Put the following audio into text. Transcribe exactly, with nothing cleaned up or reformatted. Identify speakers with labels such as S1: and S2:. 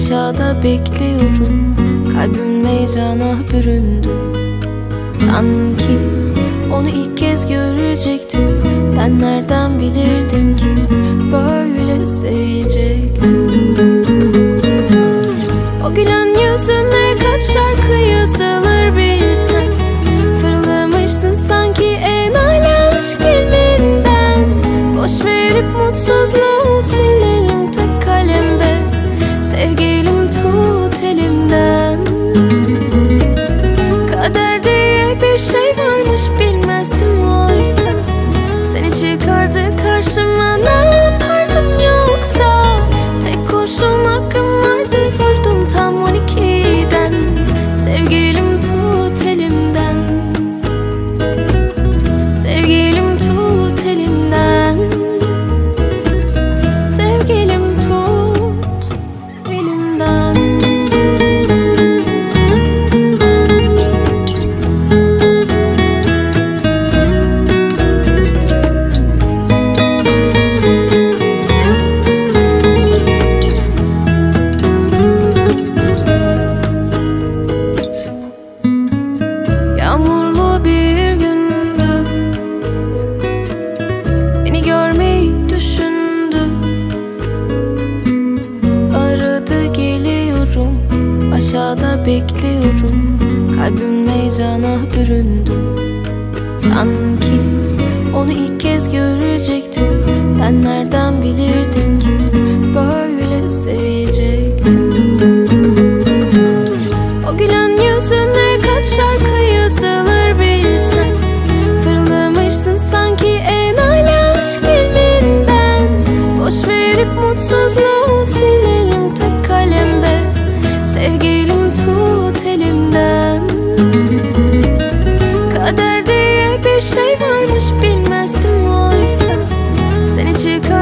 S1: Aşağıda bekliyorum, kalbim heyecana büründü. Sanki onu ilk kez görecektim. Ben nereden bilirdim ki böyle sevecektim. O gülen yüzüne kaç şarkı yazılır bilsen. Fırlamışsın sanki en âlâ aşk filminden. Boş verip mutsuzluğu silelim tek kalemde. Sevgilim tut elimden. Kader diye bir şey varmış bilmezdim oysa. Seni çıkardı karşıma, ne yapardım yoksa. Tek kurşun hakkım vardı, vurdum tam on ikiden. Sevgilim tut elimden. Sevgilim tut elimden. Sevgilim tut elimden. Yağmurlu bir gündü, beni görmeyi düşündü. Aradı geliyorum, aşağıda bekliyorum. Kalbim heyecana büründü. Sanki onu ilk kez görecektim. Ben nereden bilirdim ki böyle sevecektim. O gülen yüzüne kaç şarkı yazılır bilsen. Fırlamışsın sanki en âlâ aşk filminden. Boş verip mutsuzluğu silelim tek kalemde. Sevgilim tut elimden. Kader diye bir şey varmış bilmezdim oysa. Seni çıkar